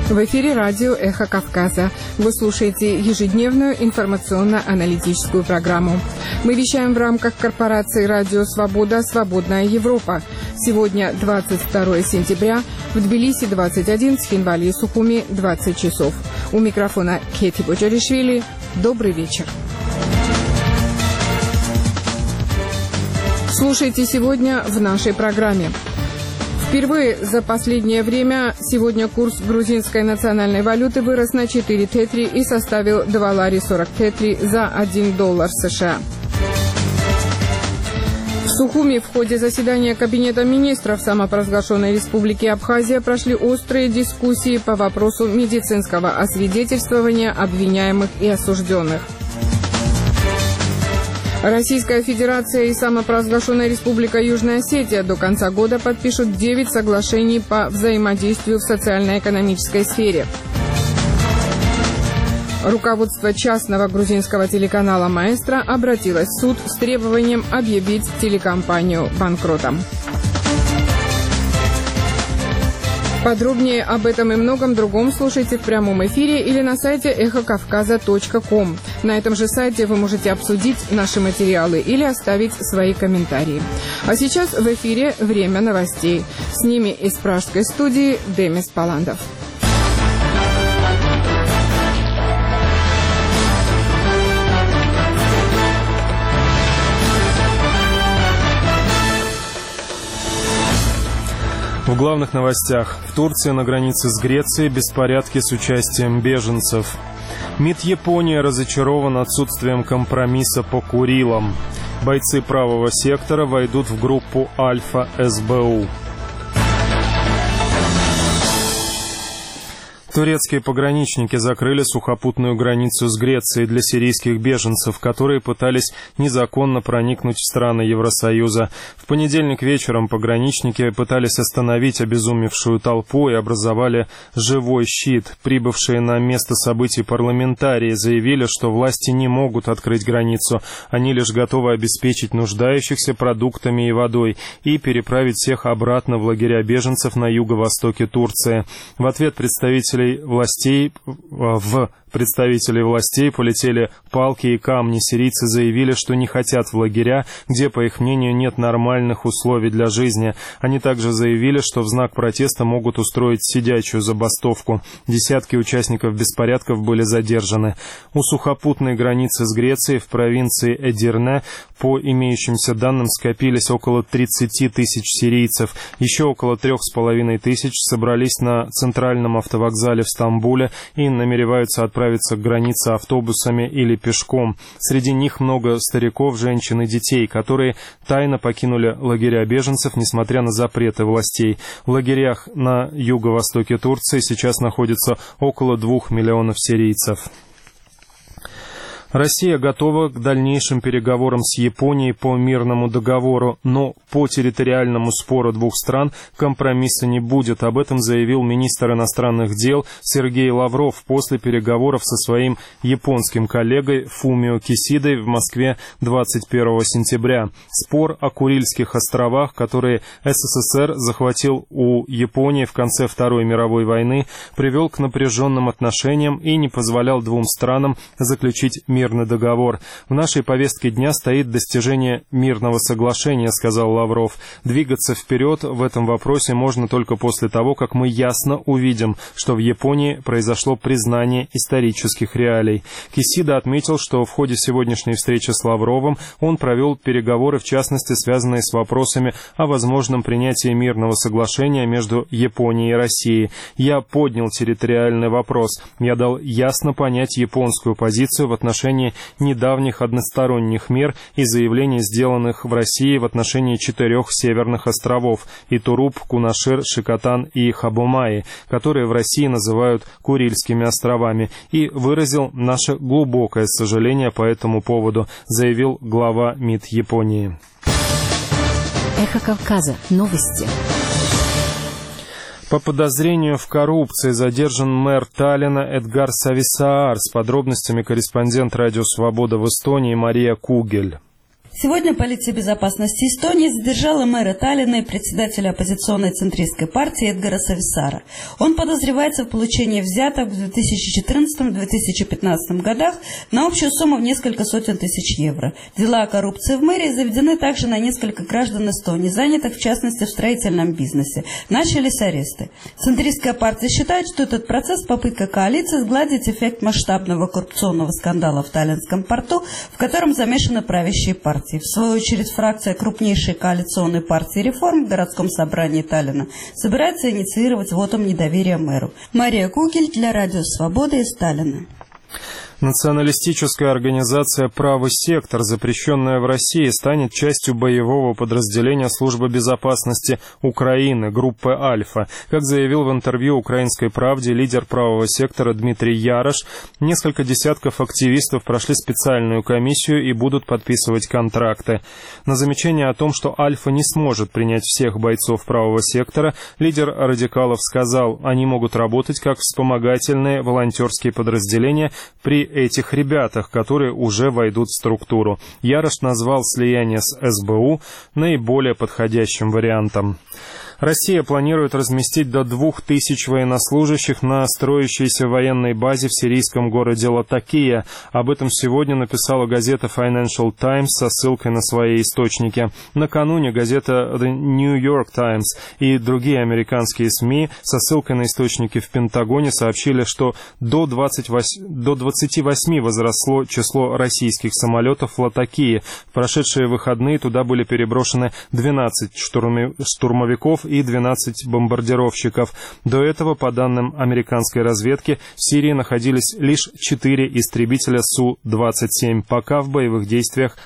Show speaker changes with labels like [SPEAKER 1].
[SPEAKER 1] В эфире радио «Эхо Кавказа». Вы слушаете ежедневную информационно-аналитическую программу. Мы вещаем в рамках корпорации «Радио Свобода. Свободная Европа». Сегодня 22 сентября, в Тбилиси 21, в Цхинвале и Сухуми 20 часов. У микрофона Кети Боджаришвили. Добрый вечер. Слушайте сегодня в нашей программе. Впервые за последнее время сегодня курс грузинской национальной валюты вырос на 4 тетри и составил 2 лари 40 тетри за $1 США. В Сухуми в ходе заседания Кабинета министров самопровозглашенной Республики Абхазия прошли острые дискуссии по вопросу медицинского освидетельствования обвиняемых и осужденных. Российская Федерация и самопровозглашенная Республика Южная Осетия до конца года подпишут 9 соглашений по взаимодействию в социально-экономической сфере. Руководство частного грузинского телеканала «Маэстро» обратилось в суд с требованием объявить телекомпанию банкротом. Подробнее об этом и многом другом слушайте в прямом эфире или на сайте эхокавказа.ком. На этом же сайте вы можете обсудить наши материалы или оставить свои комментарии. А сейчас в эфире «Время новостей». С ними из пражской студии Демис Паландов.
[SPEAKER 2] В главных новостях. В Турции на границе с Грецией беспорядки с участием беженцев. МИД Японии разочарован отсутствием компромисса по Курилам. Бойцы правого сектора войдут в группу Альфа СБУ. Турецкие пограничники закрыли сухопутную границу с Грецией для сирийских беженцев, которые пытались незаконно проникнуть в страны Евросоюза. В понедельник вечером пограничники пытались остановить обезумевшую толпу и образовали живой щит. Прибывшие на место событий парламентарии заявили, что власти не могут открыть границу. Они лишь готовы обеспечить нуждающихся продуктами и водой и переправить всех обратно в лагеря беженцев на юго-востоке Турции. В ответ представителей властей полетели палки и камни. Сирийцы заявили, что не хотят в лагеря, где, по их мнению, нет нормальных условий для жизни. Они также заявили, что в знак протеста могут устроить сидячую забастовку. Десятки участников беспорядков были задержаны. У сухопутной границы с Грецией в провинции Эдирне по имеющимся данным скопились около 30 тысяч сирийцев. Еще около 3,5 тысяч собрались на центральном автовокзале в Стамбуле и намереваются отправиться к границе автобусами или пешком. Среди них много стариков, женщин и детей, которые тайно покинули лагеря беженцев, несмотря на запреты властей. В лагерях на юго-востоке Турции сейчас находится около 2 миллионов сирийцев. Россия готова к дальнейшим переговорам с Японией по мирному договору, но по территориальному спору двух стран компромисса не будет. Об этом заявил министр иностранных дел Сергей Лавров после переговоров со своим японским коллегой Фумио Кисидой в Москве 21 сентября. Спор о Курильских островах, которые СССР захватил у Японии в конце Второй мировой войны, привел к напряженным отношениям и не позволял двум странам заключить мирный договор. В нашей повестке дня стоит достижение мирного соглашения, сказал Лавров. Двигаться вперед в этом вопросе можно только после того, как мы ясно увидим, что в Японии произошло признание исторических реалий. Кисида отметил, что в ходе сегодняшней встречи с Лавровым он провел переговоры, в частности, связанные с вопросами о возможном принятии мирного соглашения между Японией и Россией. Я поднял территориальный вопрос. Я дал ясно понять японскую позицию в отношении недавних односторонних мер и заявлений, сделанных в России в отношении 4 северных островов – Итуруп, Кунашир, Шикотан и Хабомаи, которые в России называют Курильскими островами, и выразил наше глубокое сожаление по этому поводу, заявил глава МИД Японии.
[SPEAKER 3] Эхо Кавказа. Новости.
[SPEAKER 2] По подозрению в коррупции задержан мэр Таллина Эдгар Сависаар. С подробностями корреспондент «Радио Свобода» в Эстонии Мария Кугель.
[SPEAKER 4] Сегодня полиция безопасности Эстонии задержала мэра Таллина и председателя оппозиционной центристской партии Эдгара Сависара. Он подозревается в получении взяток в 2014-2015 годах на общую сумму в несколько сотен тысяч евро. Дела о коррупции в мэрии заведены также на несколько граждан Эстонии, занятых в частности в строительном бизнесе. Начались аресты. Центристская партия считает, что этот процесс – попытка коалиции сгладить эффект масштабного коррупционного скандала в Таллинском порту, в котором замешаны правящие партии. В свою очередь, фракция крупнейшей коалиционной партии «Реформ» в городском собрании Таллина собирается инициировать вотум недоверия мэру. Мария Кугель для Радио Свобода из Таллина.
[SPEAKER 2] Националистическая организация «Правый сектор», запрещенная в России, станет частью боевого подразделения Службы безопасности Украины, группы «Альфа». Как заявил в интервью «Украинской правде» лидер «Правого сектора» Дмитрий Ярош, несколько десятков активистов прошли специальную комиссию и будут подписывать контракты. На замечание о том, что «Альфа» не сможет принять всех бойцов «Правого сектора», лидер радикалов сказал, они могут работать как вспомогательные волонтерские подразделения при этих ребятах, которые уже войдут в структуру. Ярош назвал слияние с СБУ наиболее подходящим вариантом. Россия планирует разместить до 2000 военнослужащих на строящейся военной базе в сирийском городе Латакия. Об этом сегодня написала газета Financial Times со ссылкой на свои источники. Накануне газета The New York Times и другие американские СМИ со ссылкой на источники в Пентагоне сообщили, что до 28 возросло число российских самолетов в Латакии. В прошедшие выходные туда были переброшены 12 штурмовиков и 12 бомбардировщиков. До этого, по данным американской разведки, в Сирии находились лишь 4 истребителя Су-27. Пока в боевых действиях